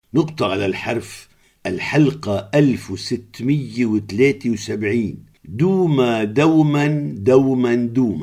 نقطة على الحرف. الحلقة 1673. دوما دوما دوما دوما.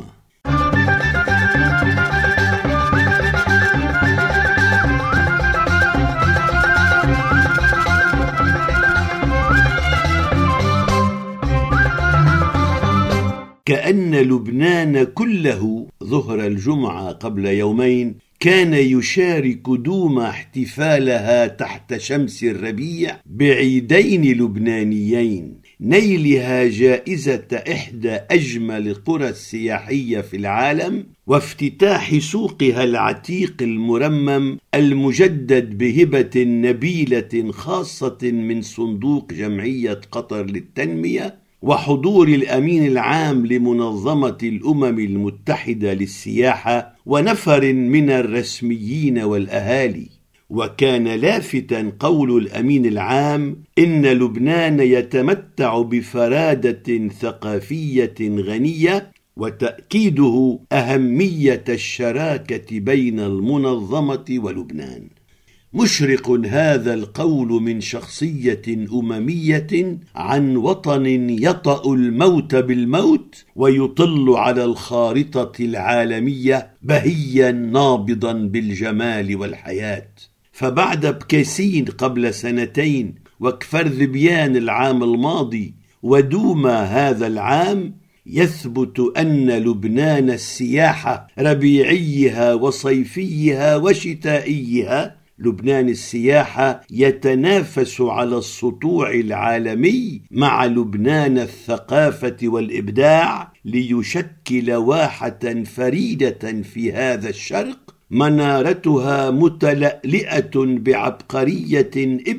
كأن لبنان كله ظهر الجمعة قبل يومين كان يشارك دوما احتفالها تحت شمس الربيع بعيدين لبنانيين، نيلها جائزة إحدى أجمل القرى السياحية في العالم، وافتتاح سوقها العتيق المرمم المجدد بهبة نبيلة خاصة من صندوق جمعية قطر للتنمية، وحضور الأمين العام لمنظمة الأمم المتحدة للسياحة ونفر من الرسميين والأهالي. وكان لافتاً قول الأمين العام إن لبنان يتمتع بفرادة ثقافية غنية، وتأكيده أهمية الشراكة بين المنظمة ولبنان. مشرق هذا القول من شخصية أممية عن وطن يطأ الموت بالموت ويطل على الخارطة العالمية بهيا نابضا بالجمال والحياة. فبعد بكيسين قبل 2 وكفر ذبيان العام الماضي ودوما هذا العام، يثبت أن لبنان السياحة ربيعيها وصيفيها وشتائيها، لبنان السياحة يتنافس على السطوع العالمي مع لبنان الثقافة والإبداع ليشكل واحة فريدة في هذا الشرق، منارتها متلألئة بعبقرية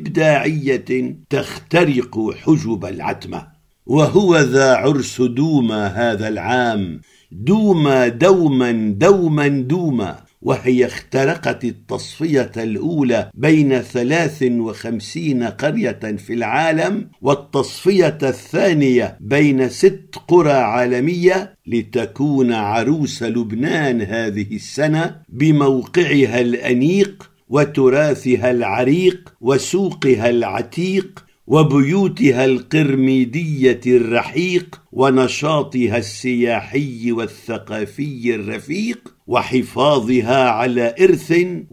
إبداعية تخترق حجب العتمة. وهو ذا عرس دوما هذا العام، دوما دوما دوما دوما، وهي اخترقت التصفية الأولى بين 53 قرية في العالم، والتصفية الثانية بين 6 قرى عالمية، لتكون عروس لبنان هذه السنة بموقعها الأنيق وتراثها العريق وسوقها العتيق وبيوتها القرميدية الرحيق ونشاطها السياحي والثقافي الرفيق، وحفاظها على إرث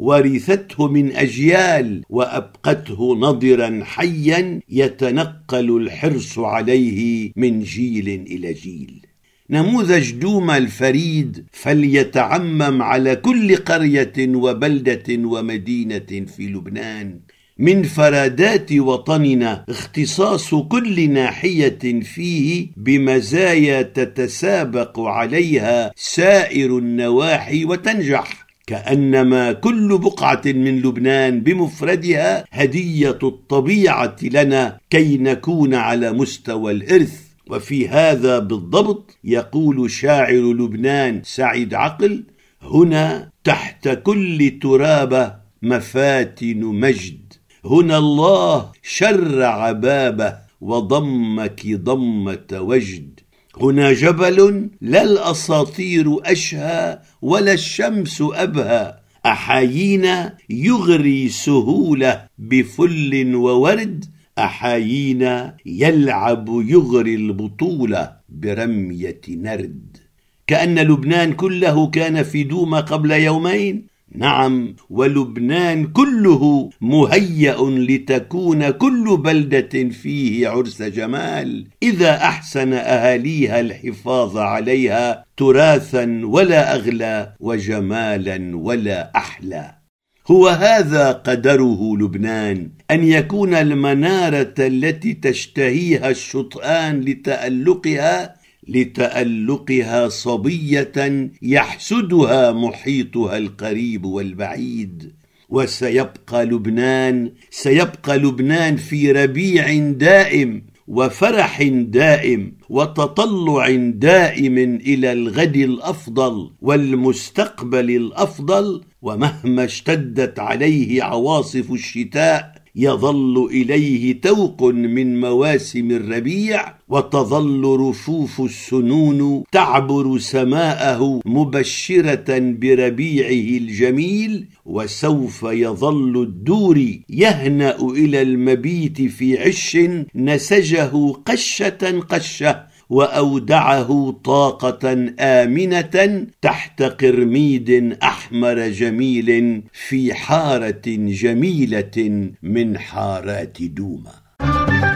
ورثته من أجيال وأبقته نضرا حيا يتنقل الحرص عليه من جيل إلى جيل. نموذج دوما الفريد فليتعمم على كل قرية وبلدة ومدينة في لبنان. من فرادات وطننا اختصاص كل ناحية فيه بمزايا تتسابق عليها سائر النواحي وتنجح، كأنما كل بقعة من لبنان بمفردها هدية الطبيعة لنا كي نكون على مستوى الإرث. وفي هذا بالضبط يقول شاعر لبنان سعيد عقل: هنا تحت كل ترابة مفاتن مجد، هنا الله شرع بابه وضمك ضمة وجد، هنا جبل لا الأساطير أشهى ولا الشمس أبهى، أحايينا يغري سهولة بفل وورد، أحايينا يلعب يغري البطولة برمية نرد. كأن لبنان كله كان في دوما قبل يومين. نعم، ولبنان كله مهيأ لتكون كل بلدة فيه عرس جمال، إذا أحسن أهاليها الحفاظ عليها تراثا ولا أغلى وجمالا ولا أحلى. هو هذا قدره لبنان، أن يكون المنارة التي تشتهيها الشطآن لتألقها صبية يحسدها محيطها القريب والبعيد. وسيبقى لبنان في ربيع دائم وفرح دائم وتطلع دائم إلى الغد الأفضل والمستقبل الأفضل. ومهما اشتدت عليه عواصف الشتاء يظل إليه توق من مواسم الربيع، وتظل رفوف السنون تعبر سماءه مبشرة بربيعه الجميل، وسوف يظل الدور يهنأ إلى المبيت في عش نسجه قشة قشة، وأودعه طاقة آمنة تحت قرميد أحمر جميل في حارة جميلة من حارات دوما.